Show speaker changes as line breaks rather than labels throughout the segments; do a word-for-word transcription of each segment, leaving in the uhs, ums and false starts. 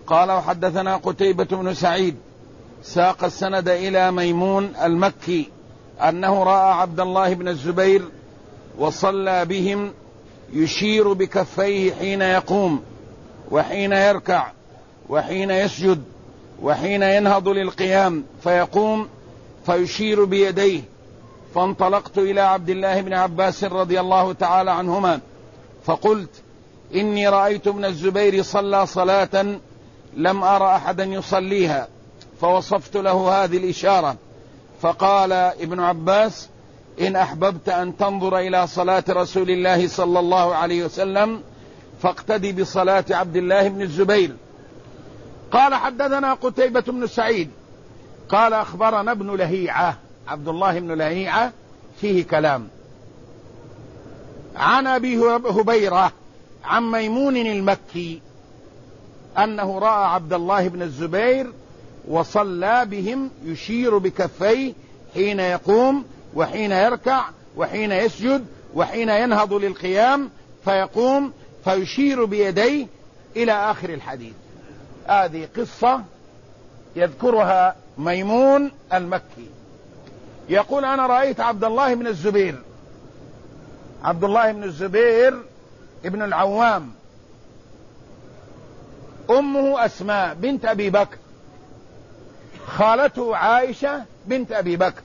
قال وحدثنا قتيبة بن سعيد ساق السند إلى ميمون المكي أنه رأى عبد الله بن الزبير وصلى بهم يشير بكفيه حين يقوم وحين يركع وحين يسجد وحين ينهض للقيام فيقوم فيشير بيديه. فانطلقت إلى عبد الله بن عباس رضي الله تعالى عنهما فقلت إني رأيت ابن الزبير صلى صلاة لم أرى أحدا يصليها، فوصفت له هذه الإشارة، فقال ابن عباس إن أحببت أن تنظر إلى صلاة رسول الله صلى الله عليه وسلم فاقتدي بصلاة عبد الله بن الزبير. قال حدثنا قتيبة بن سعيد قال أخبرنا ابن لهيعة، عبد الله بن لهيعة فيه كلام، عن أبي هبيرة عن ميمون المكي أنه رأى عبد الله بن الزبير وصلى بهم يشير بكفيه حين يقوم وحين يركع وحين يسجد وحين ينهض للقيام فيقوم فيشير بيديه إلى آخر الحديث. هذه قصة يذكرها ميمون المكي، يقول أنا رأيت عبد الله بن الزبير، عبد الله بن الزبير ابن العوام، أمه أسماء بنت أبي بكر، خالته عائشة بنت أبي بكر،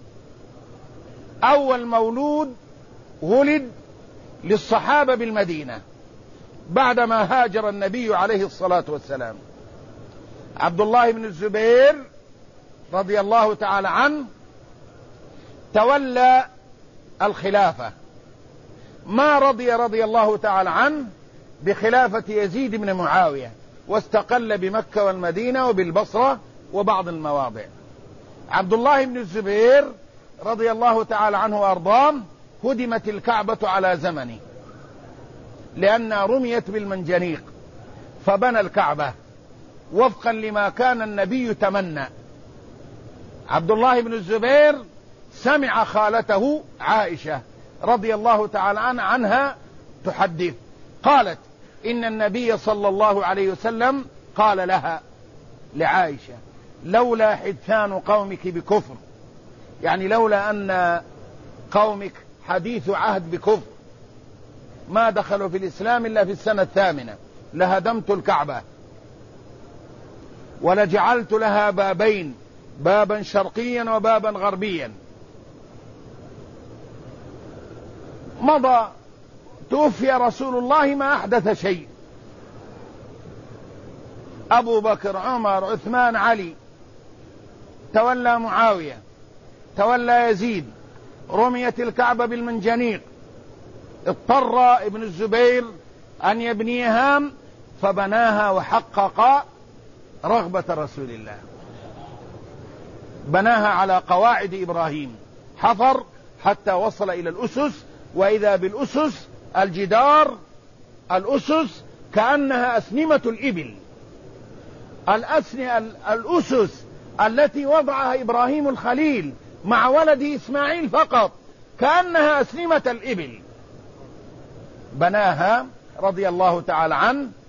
أول مولود ولد للصحابة بالمدينة بعدما هاجر النبي عليه الصلاة والسلام. عبد الله بن الزبير رضي الله تعالى عنه تولى الخلافة، ما رضي رضي الله تعالى عنه بخلافة يزيد بن معاوية، واستقل بمكة والمدينة وبالبصرة وبعض المواضع. عبد الله بن الزبير رضي الله تعالى عنه وأرضاه هدمت الكعبة على زمنه لأنها رميت بالمنجنيق، فبنى الكعبة وفقا لما كان النبي تمنى. عبد الله بن الزبير سمع خالته عائشة رضي الله تعالى عنها تحدث، قالت إن النبي صلى الله عليه وسلم قال لها لعائشة لولا حدثان قومك بكفر، يعني لولا أن قومك حديث عهد بكفر ما دخلوا في الإسلام إلا في السنة الثامنة لهدمت الكعبة ولجعلت لها بابين، بابا شرقيا وبابا غربيا. مضى توفي رسول الله ما أحدث شيء، أبو بكر عمر عثمان علي، تولى معاوية، تولى يزيد، رميت الكعبة بالمنجنيق، اضطر ابن الزبير أن يبنيها فبناها وحقق رغبة رسول الله، بناها على قواعد إبراهيم، حفر حتى وصل إلى الأسس، وإذا بالأسس الجدار الأسس كأنها أسنمة الإبل، الأسس التي وضعها إبراهيم الخليل مع ولده إسماعيل فقط كأنها أسنمة الإبل، بناها رضي الله تعالى عنه